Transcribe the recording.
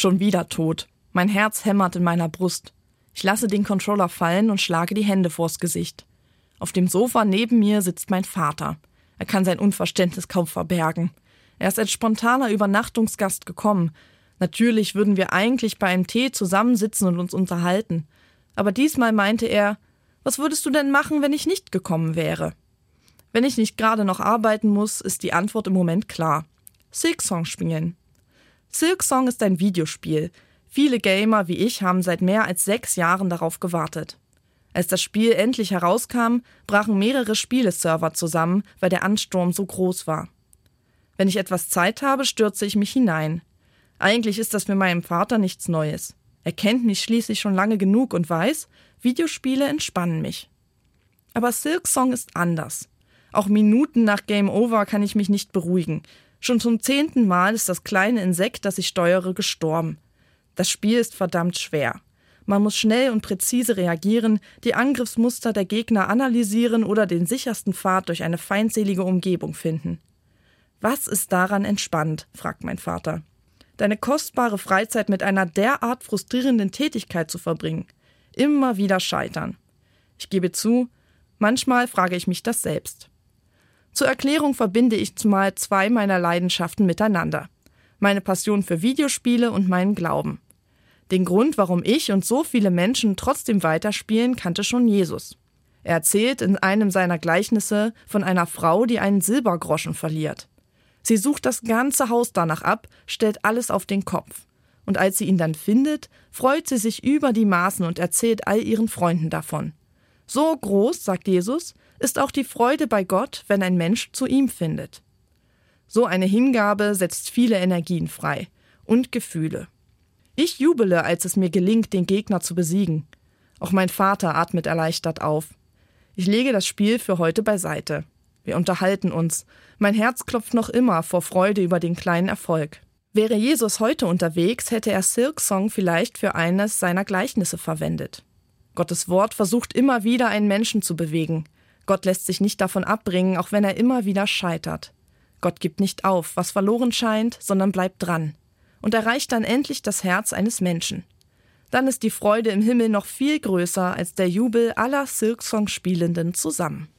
Schon wieder tot. Mein Herz hämmert in meiner Brust. Ich lasse den Controller fallen und schlage die Hände vors Gesicht. Auf dem Sofa neben mir sitzt mein Vater. Er kann sein Unverständnis kaum verbergen. Er ist als spontaner Übernachtungsgast gekommen. Natürlich würden wir eigentlich bei einem Tee zusammensitzen und uns unterhalten. Aber diesmal meinte er, was würdest du denn machen, wenn ich nicht gekommen wäre? Wenn ich nicht gerade noch arbeiten muss, ist die Antwort im Moment klar. Silksong spielen. Silksong ist ein Videospiel. Viele Gamer wie ich haben seit mehr als 6 Jahren darauf gewartet. Als das Spiel endlich herauskam, brachen mehrere Spieleserver zusammen, weil der Ansturm so groß war. Wenn ich etwas Zeit habe, stürze ich mich hinein. Eigentlich ist das für meinen Vater nichts Neues. Er kennt mich schließlich schon lange genug und weiß, Videospiele entspannen mich. Aber Silksong ist anders. Auch Minuten nach Game Over kann ich mich nicht beruhigen. Schon zum 10. Mal ist das kleine Insekt, das ich steuere, gestorben. Das Spiel ist verdammt schwer. Man muss schnell und präzise reagieren, die Angriffsmuster der Gegner analysieren oder den sichersten Pfad durch eine feindselige Umgebung finden. Was ist daran entspannt, fragt mein Vater. Deine kostbare Freizeit mit einer derart frustrierenden Tätigkeit zu verbringen. Immer wieder scheitern. Ich gebe zu, manchmal frage ich mich das selbst. Zur Erklärung verbinde ich zumal 2 meiner Leidenschaften miteinander. Meine Passion für Videospiele und meinen Glauben. Den Grund, warum ich und so viele Menschen trotzdem weiterspielen, kannte schon Jesus. Er erzählt in einem seiner Gleichnisse von einer Frau, die einen Silbergroschen verliert. Sie sucht das ganze Haus danach ab, stellt alles auf den Kopf. Und als sie ihn dann findet, freut sie sich über die Maßen und erzählt all ihren Freunden davon. So groß, sagt Jesus, ist auch die Freude bei Gott, wenn ein Mensch zu ihm findet. So eine Hingabe setzt viele Energien frei und Gefühle. Ich jubele, als es mir gelingt, den Gegner zu besiegen. Auch mein Vater atmet erleichtert auf. Ich lege das Spiel für heute beiseite. Wir unterhalten uns. Mein Herz klopft noch immer vor Freude über den kleinen Erfolg. Wäre Jesus heute unterwegs, hätte er Silksong vielleicht für eines seiner Gleichnisse verwendet. Gottes Wort versucht immer wieder, einen Menschen zu bewegen. Gott lässt sich nicht davon abbringen, auch wenn er immer wieder scheitert. Gott gibt nicht auf, was verloren scheint, sondern bleibt dran. Und erreicht dann endlich das Herz eines Menschen. Dann ist die Freude im Himmel noch viel größer als der Jubel aller Silksong-Spielenden zusammen.